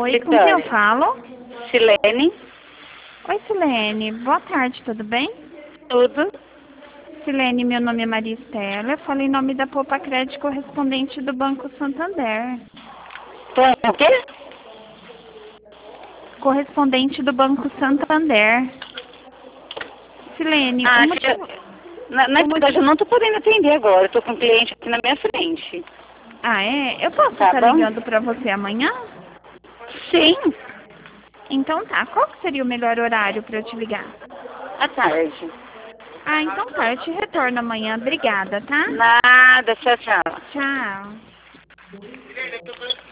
Oi, com quem eu falo? Silene, Oi, Silene. Boa tarde, tudo bem? tudo. Silene, meu nome é Maria Estela. Eu falo em nome da Poupa Crédito correspondente do Banco Santander. Com o quê? Correspondente do Banco Santander. Silene, o motivo... Na verdade, eu não tô podendo atender agora. Eu tô com um cliente aqui na minha frente. Ah, é? Eu posso Tá estar bom? ligando para você amanhã? Sim, Então tá. Qual que seria o melhor horário para eu te ligar? à tarde. Ah, então tá. Eu te retorno amanhã. Obrigada, tá? Nada, tchau, tchau. Tchau.